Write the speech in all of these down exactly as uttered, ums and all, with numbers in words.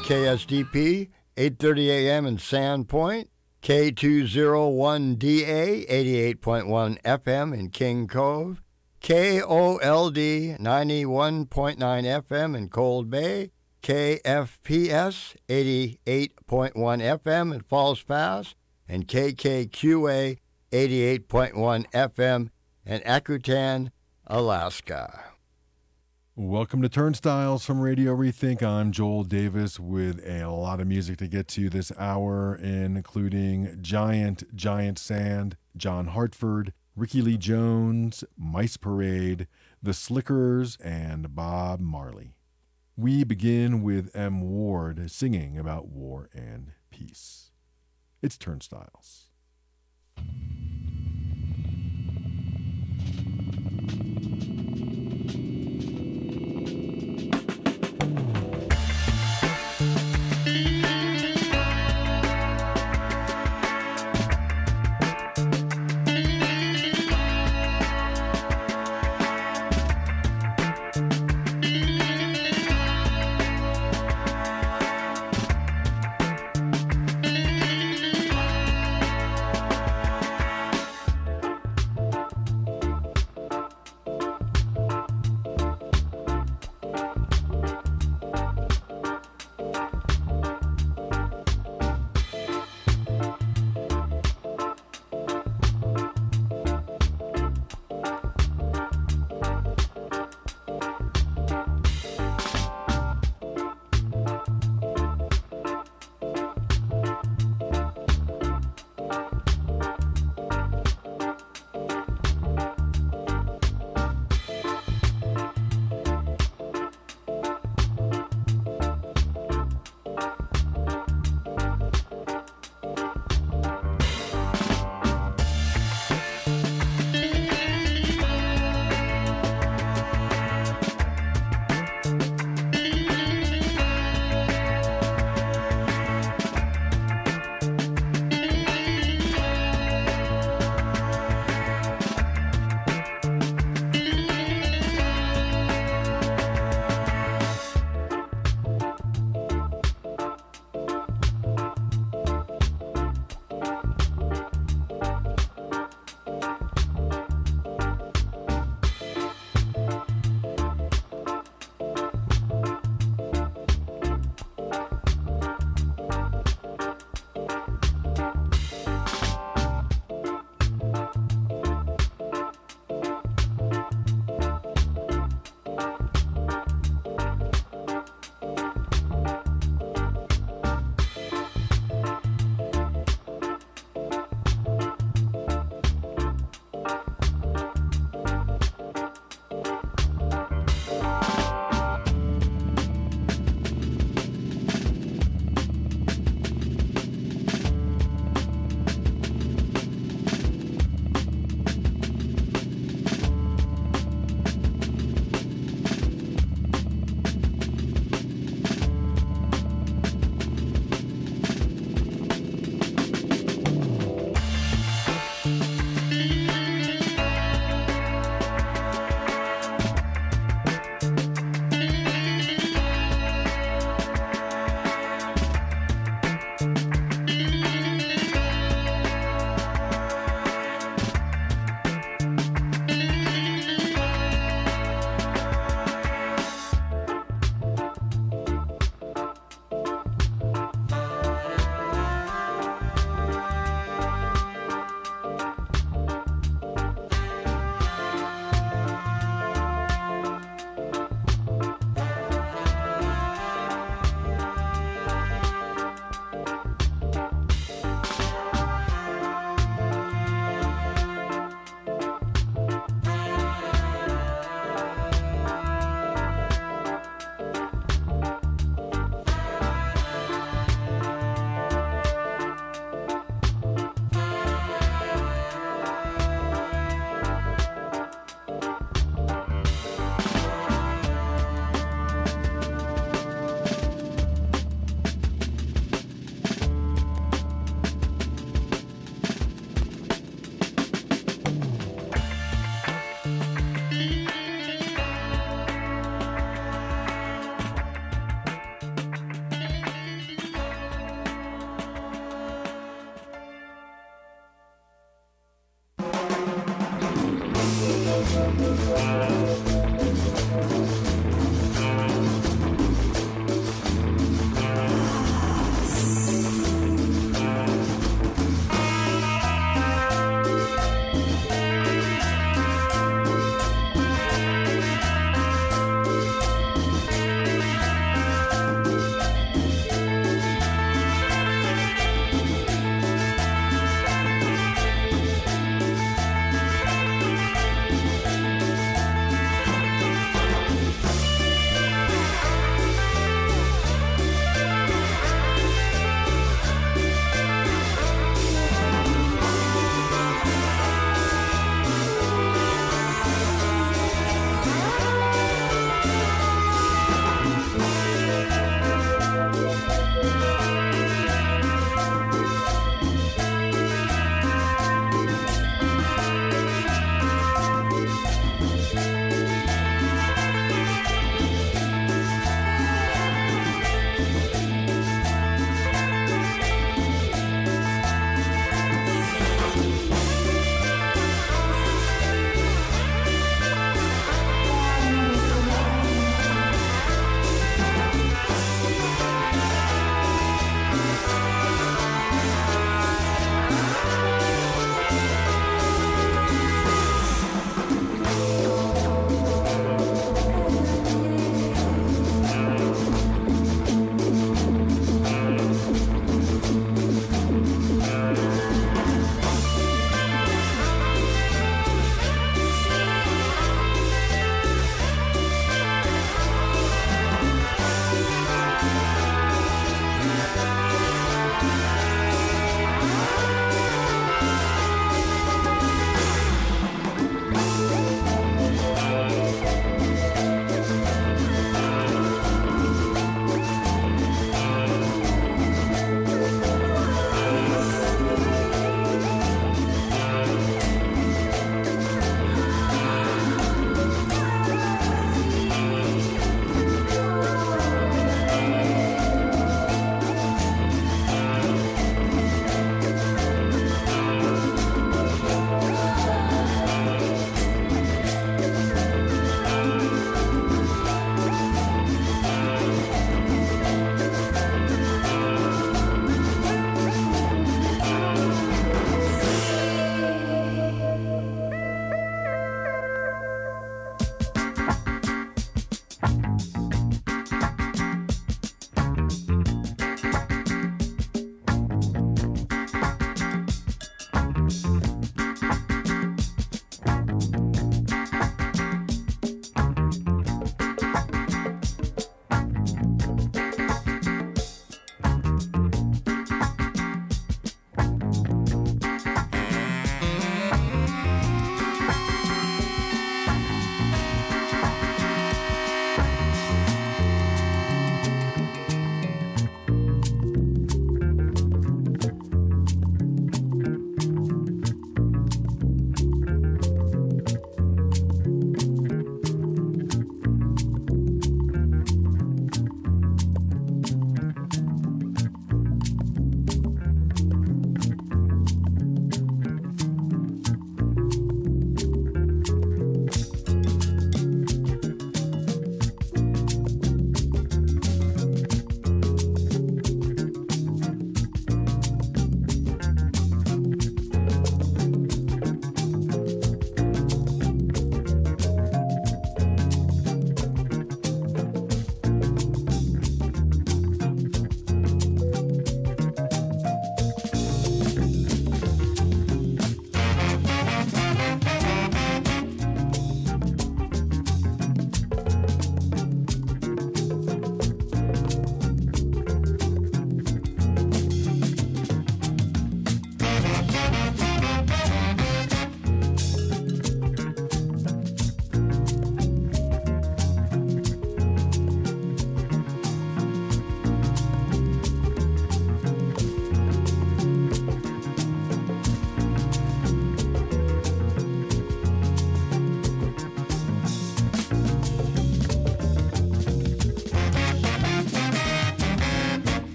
K S D P, eight thirty a m in Sandpoint, K two oh one D A, eighty-eight point one F M in King Cove, K O L D, ninety-one point nine F M in Cold Bay, K F P S, eighty-eight point one F M in Falls Pass, and K K Q A, eighty-eight point one F M in Akutan, Alaska. Welcome to Turnstiles from Radio Rethink. I'm Joel Davis with a lot of music to get to this hour, including Giant, Giant Sand, John Hartford, Ricky Lee Jones, Mice Parade, The Slickers, and Bob Marley. We begin with M. Ward singing about war and peace. It's Turnstiles.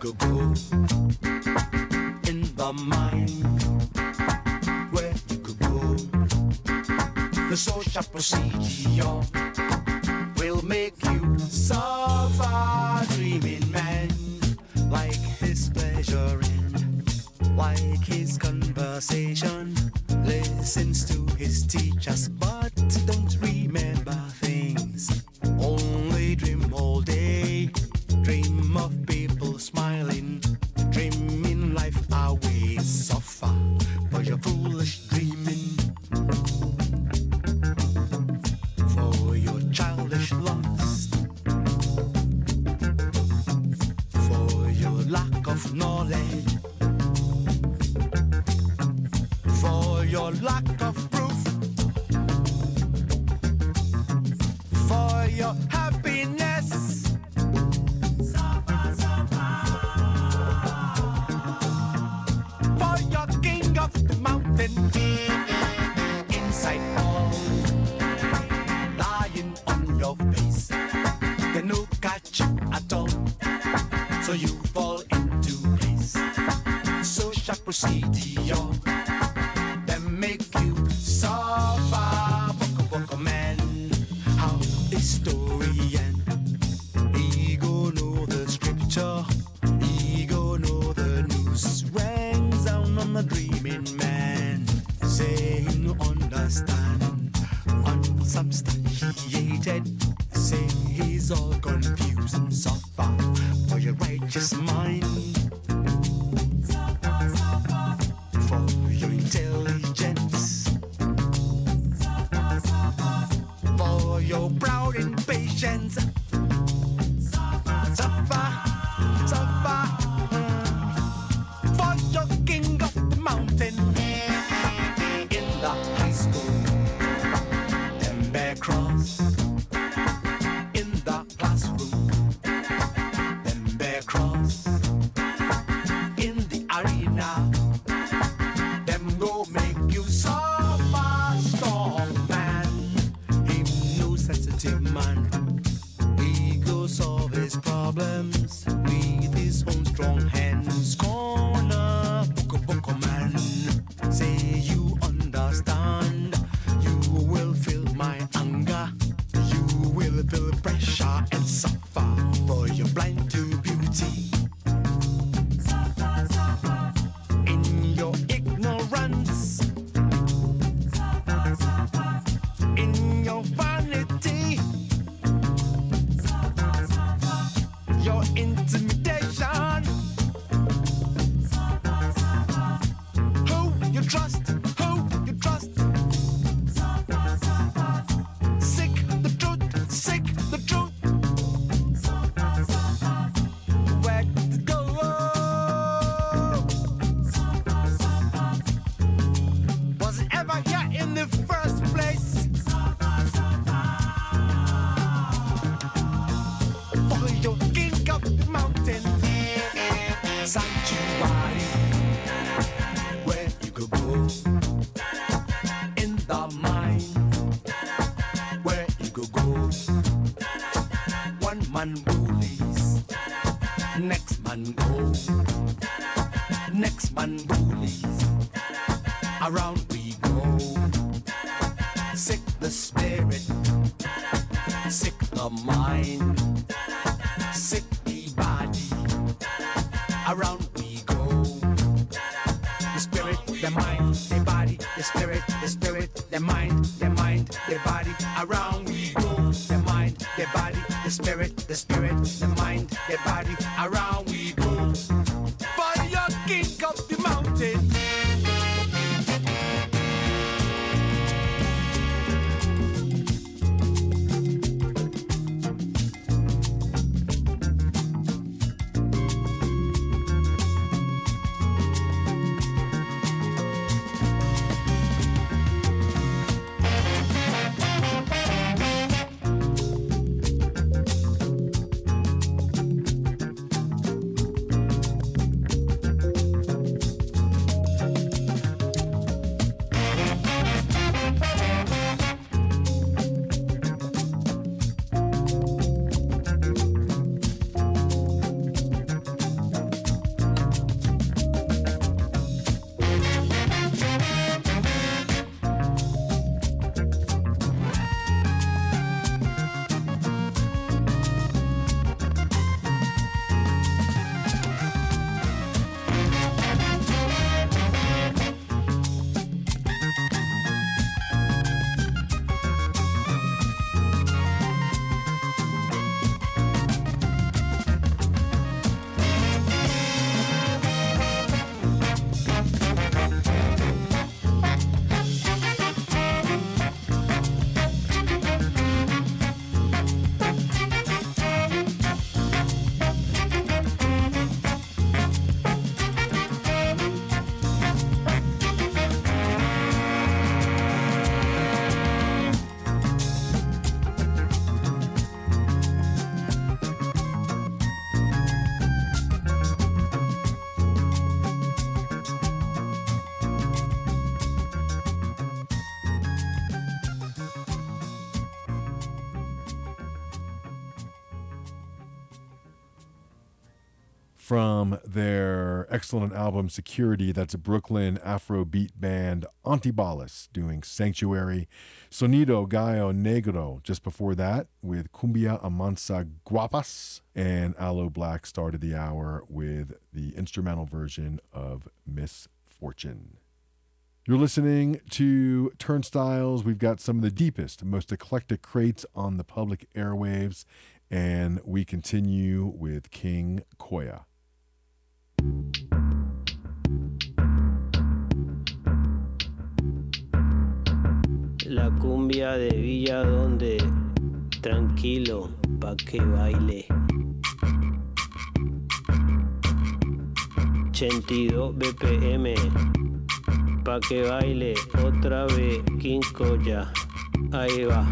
could go in the mind, where you could go. The social procedure will make you suffer, dreaming man, like his pleasure in, like his conversation, listens to his teachers, but don't remember things, only dream all day, dream of people smiling, dreaming life away, suffer for your foolish dreaming, for your childish lust, for your lack of knowledge, for your lack of proof, for your happiness. Suffer, suffer. For your king of the mountain, inside all, lying on your face, they no catch you at all, so you fall into place. Social procedure, they make you suffer. Boko boko man, how the story end. He go know the scripture, he go know the news. Rings down on the dreaming man, saying no understand, unsubstantiated, say he's all confused. Suffer for your righteous mind, for your intelligence, for your proud impatience. Suffer, suffer, for your king of the mountain. In the high school, them bear cross. In the classroom, them bear cross. In the arena, them go make you suffer. Strong man, him no sensitive man. He go solve his problems with his own strong hands. Corner, boko boko man, say you understand. You will feel my anger. You will feel pressure and suffer, for you're blind to beauty. In your ignorance, in your vanity, your intimidation. Who you trust? Who you trust? Seek the truth, seek the truth. Where to go? Was it ever here in the first place? For your king of the mountain, sanctuary, where you could go in the mind, where you could go. One man bullies, next man go, next man bullies, around we go. Sick the spirit, sick the mind, sick the body, around we go. The spirit, the mind, the body, the spirit, the spirit, the mind, the mind, the body, around we go. The mind, the body, the spirit, the spirit, the mind, the body, around we go. For your king of the mountain. from their excellent album Security. That's a Brooklyn Afrobeat band Antibalas doing Sanctuary. Sonido Gallo Negro just before that with Cumbia Amansa Guapas. And Aloe Black started the hour with the instrumental version of Miss Fortune. You're listening to Turnstiles. We've got some of the deepest, most eclectic crates on the public airwaves, and we continue with King Koya. La cumbia de Villa Donde, tranquilo, pa' que baile. ochenta y dos B P M, pa' que baile otra vez King Koya. Ahí va.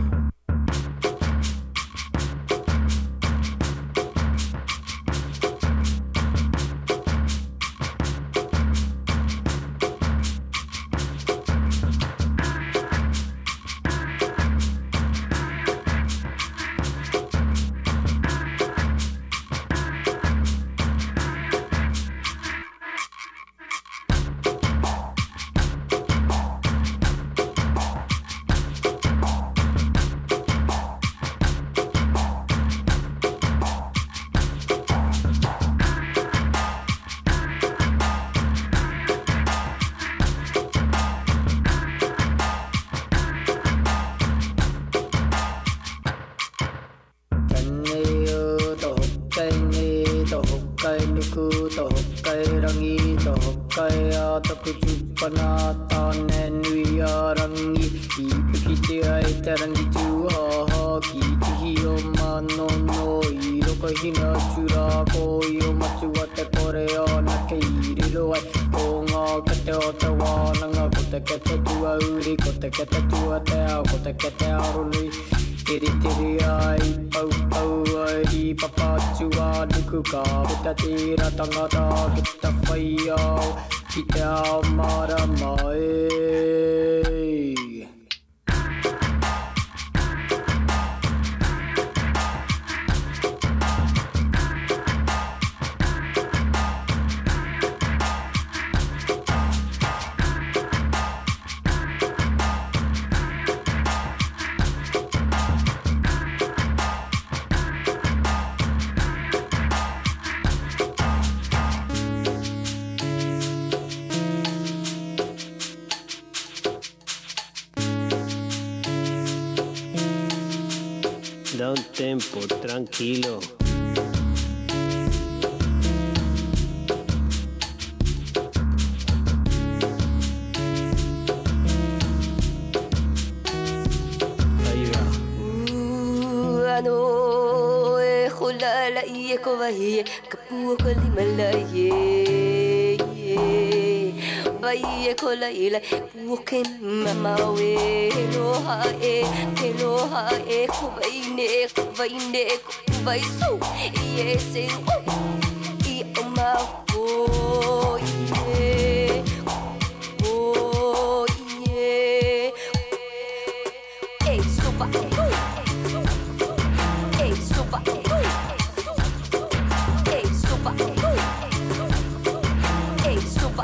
Da un tempo, tranquilo. Ahí va. Ano e khulala iye ko vahiye kapu ko limalaye Baie kola ila puken mama we no ha e no ha e ko vaine vaine ko vai so ye se i ama o ye o ye e so ba e so ba e so ba e so ba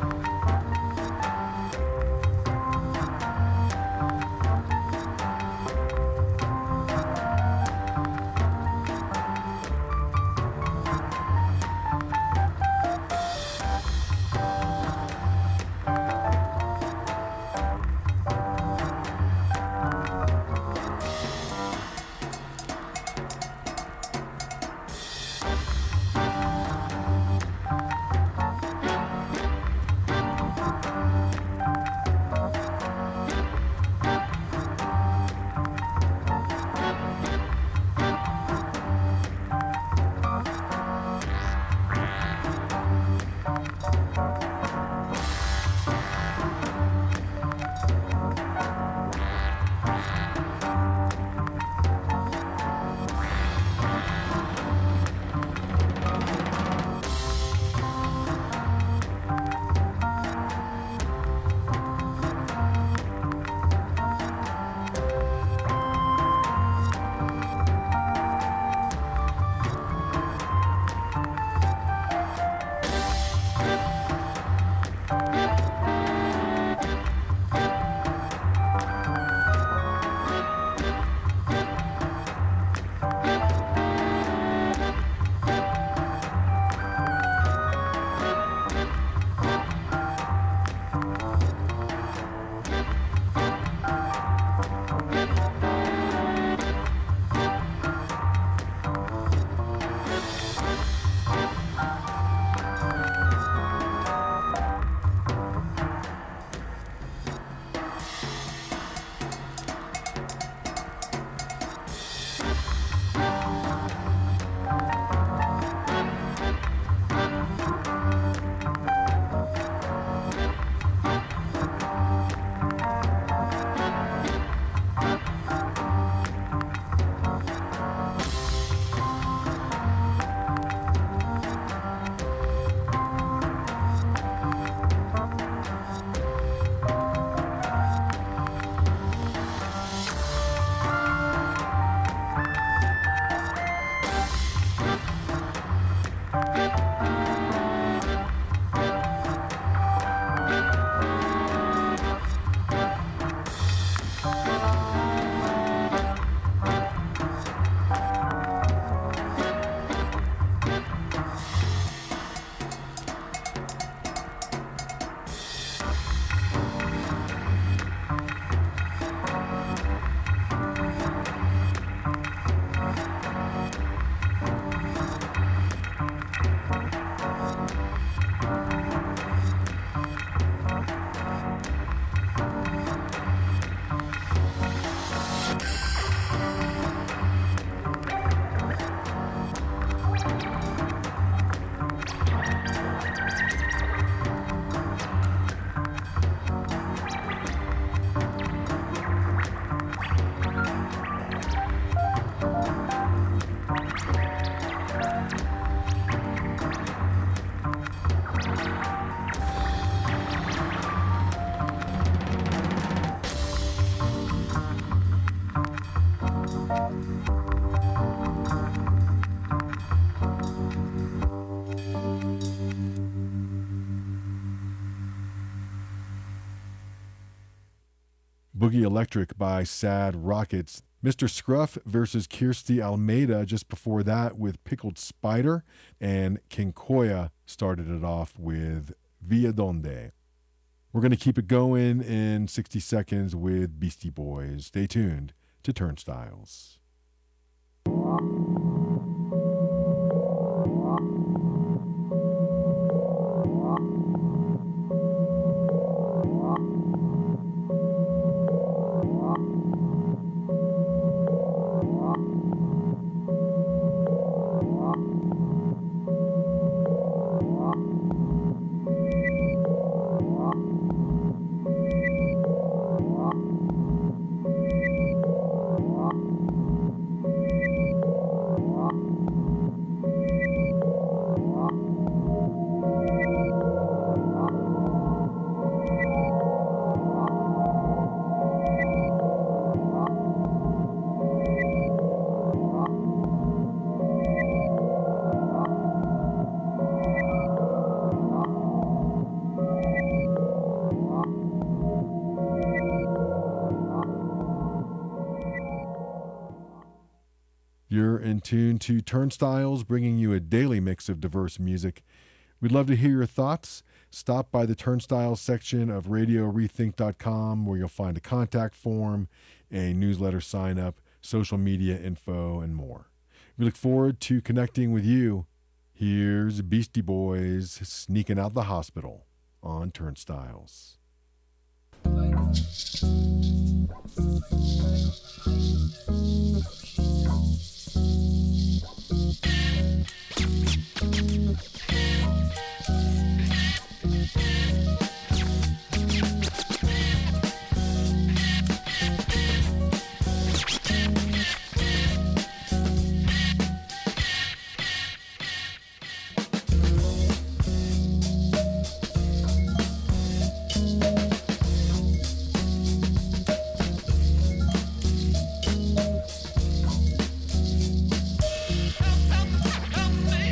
Boogie Electric by Sad Rockets. Mister Scruff versus Kirstie Almeida just before that with Pickled Spider. And King Koya started it off with Via Donde. We're going to keep it going in sixty seconds with Beastie Boys. Stay tuned to Turnstiles. You're in tune to Turnstiles, bringing you a daily mix of diverse music. We'd love to hear your thoughts. Stop by the Turnstiles section of radio rethink dot com, where you'll find a contact form, a newsletter sign up, social media info, and more. We look forward to connecting with you. Here's Beastie Boys Sneaking Out the Hospital on Turnstiles. Help me.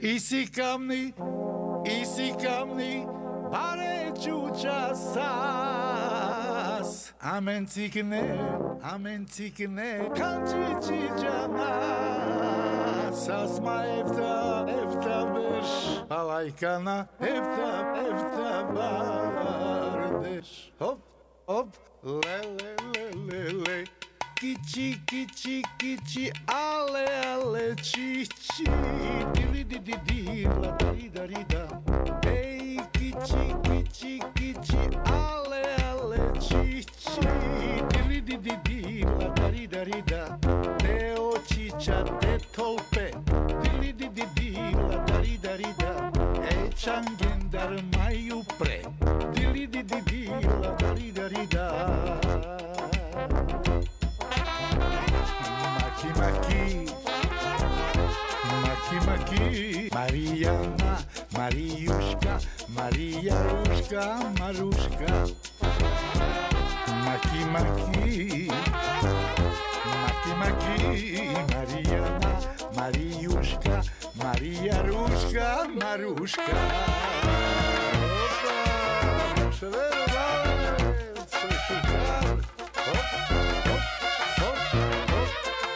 Easy kamni, easy kamni, bare chucha sas. Amen tikne, amen tikne, kanchi chijama. Sas ma efta, efta besh, alaykana, efta, efta bardesh. Hop, hop, le, le, le, le, le. Kichi, kichi, kichi, ale, ale, chi, chi. Dili, di, di, di, la, di, da, di, da. Hey, kichi, kichi, kichi, ale, ale, chi, chi. Dili, di, di, di, la, di, da, di, da. Teo, chicha, te, tolpe. Dili, di, di, di, la, di, da, di, da. E, changendar, mayu, pre. Dili, di, di, di, la, di, da, di, da. Maki Maki, Maki Maki, Mariana, Mariushka, Mariarushka, Marushka. Maki Maki, Maki Maki, Mariana, Mariushka, Mariarushka, Marushka. Opa, se ve, vale, se chutar. Hop, hop, hop, hop.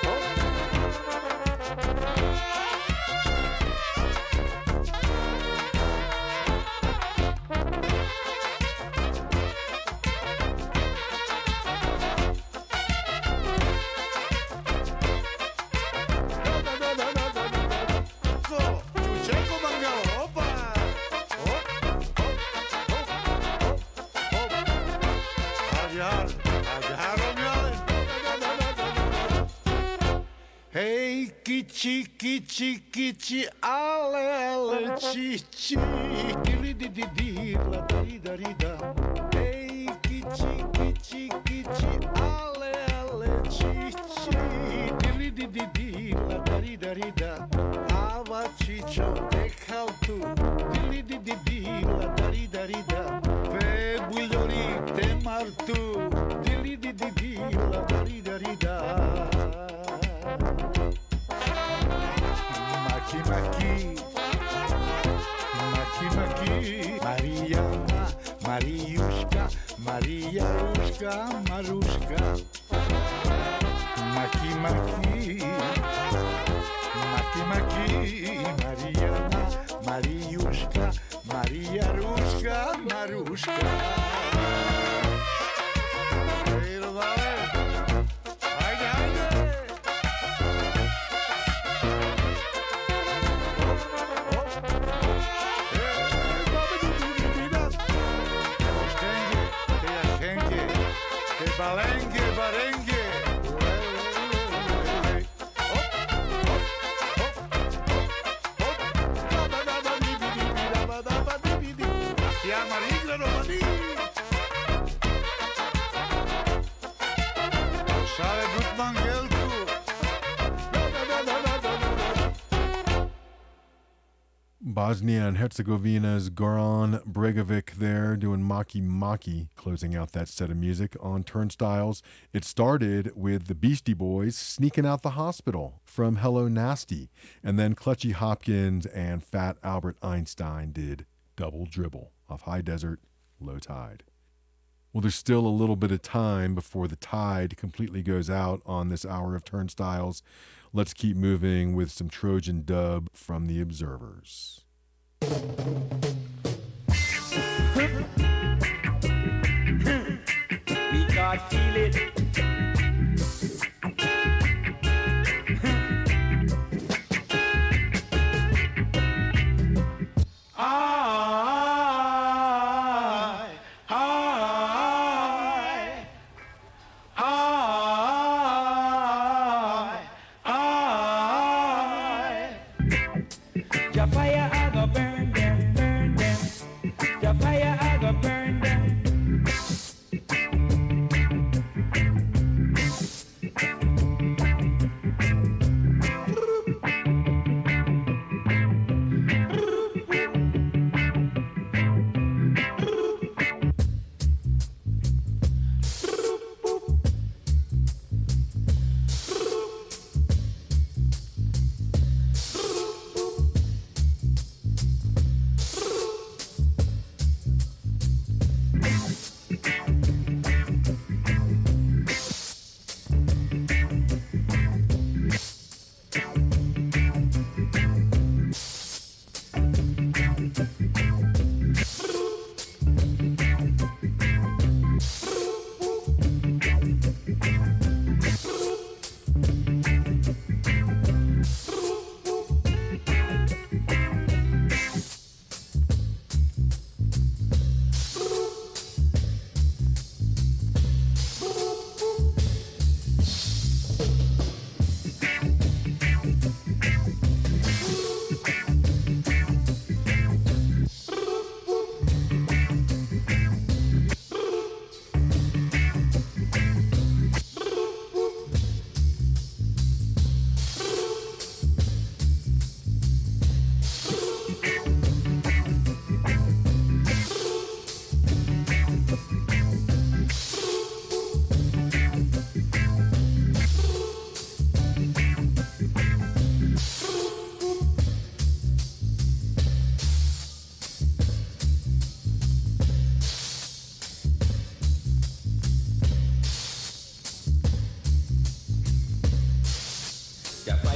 Hey, kichi, kichi, kichi, ale, ale, chi, chi. Dili, di, di, di, la, di, da, di, da. Hey, kichi, kichi, kichi, ale, ale, chi, chi. Dili, di, di, di, la, di, da, di, da. Ava, chicho, te, tu. Dili, di, di, di, la, di, da, di, da. Pe, bugliori, te, martu. Dili, di, di, di, la, di, da, di, da. Maki Maki, Maki Maki, Mariana, Mariushka, Mariarushka, Marushka. Maki Maki, Maki Maki, Mariana, Mariushka, Mariarushka, Marushka. Balengue, barengue. Bosnia and Herzegovina's Goran Bregovic there doing Maki Maki, closing out that set of music on Turnstiles. It started with the Beastie Boys Sneaking Out the Hospital from Hello Nasty, and then Clutchy Hopkins and Fat Albert Einstein did Double Dribble off High Desert, Low Tide. Well, there's still a little bit of time before the tide completely goes out on this hour of Turnstiles. Let's keep moving with some Trojan dub from the Observers. We God feel it. I, I, I, I, your fire I go burn them, burn them. Your fire I go burn them.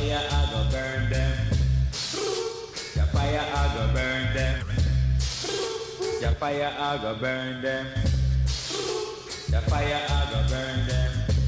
fire I go burn them. The fire I go burn them. The fire I go burn them. The fire I go burn them.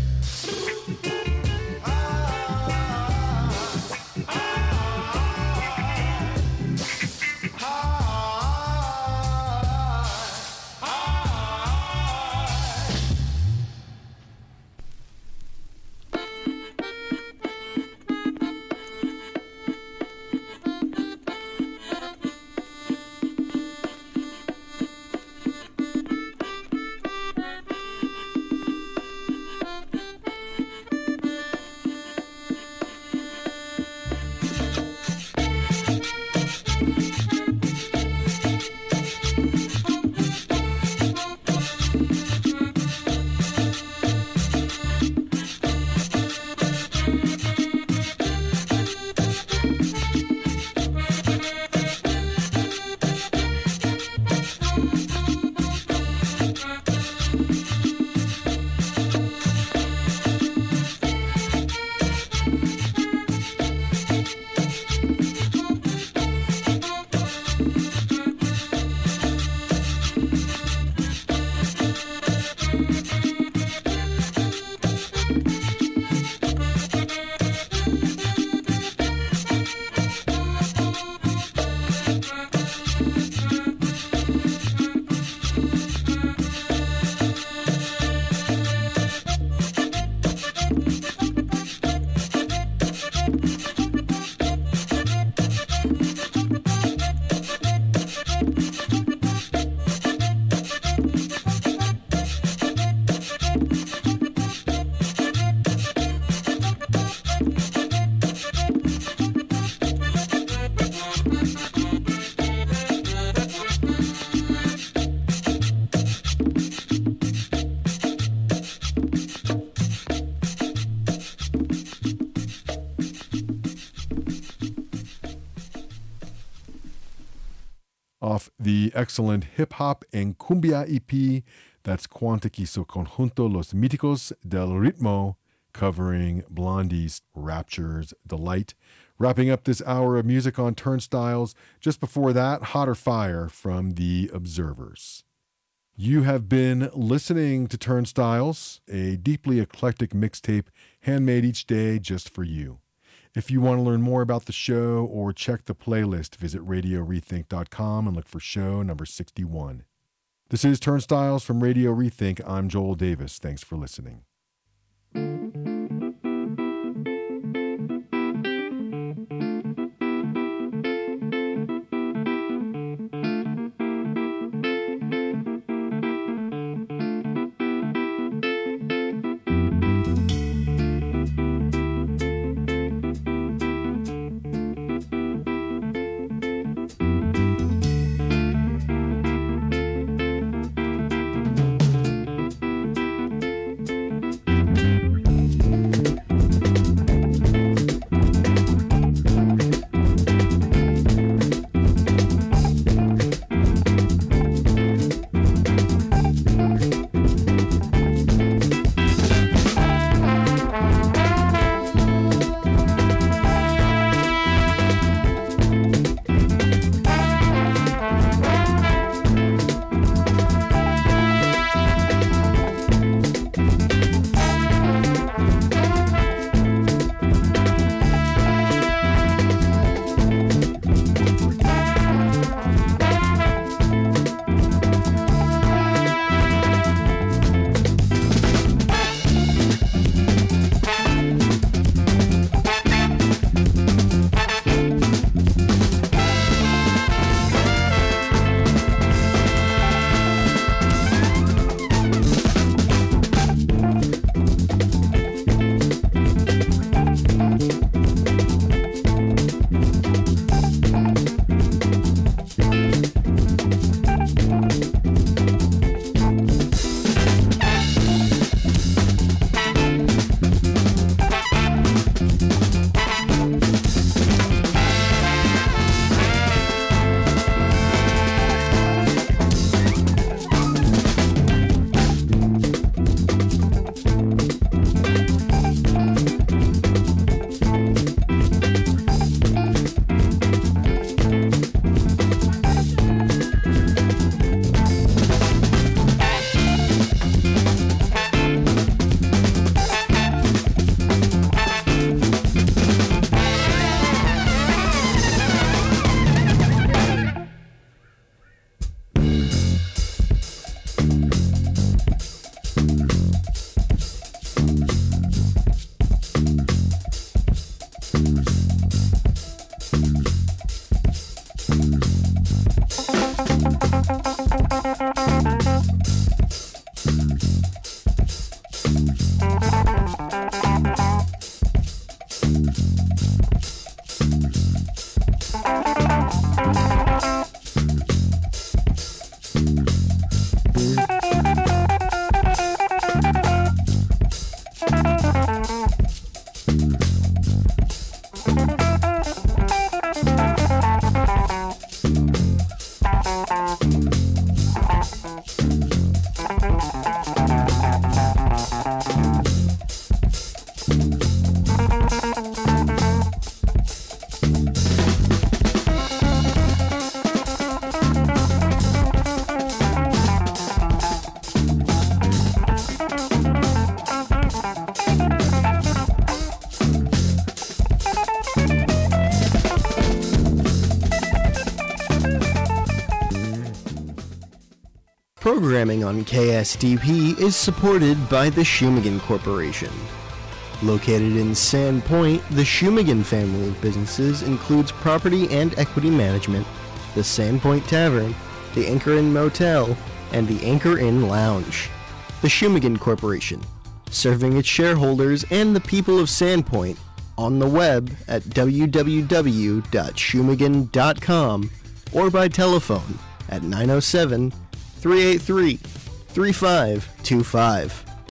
Off the excellent Hip Hop and Cumbia E P, that's Cuanta quiso conjunto Los Míticos del Ritmo, covering Blondie's Rapture's Delight. Wrapping up this hour of music on Turnstiles, just before that, Hotter Fire from The Observers. You have been listening to Turnstiles, a deeply eclectic mixtape handmade each day just for you. If you want to learn more about the show or check the playlist, visit radio rethink dot com and look for show number sixty-one. This is Turnstiles from Radio Rethink. I'm Joel Davis. Thanks for listening. Programming on K S D P is supported by the Shumagan Corporation. Located in Sand Point, the Shumagan family of businesses includes property and equity management, the Sand Point Tavern, the Anchor Inn Motel, and the Anchor Inn Lounge. The Shumagan Corporation, serving its shareholders and the people of Sandpoint on the web at w w w dot shumagan dot com or by telephone at nine oh seven, three eight three, three five two five.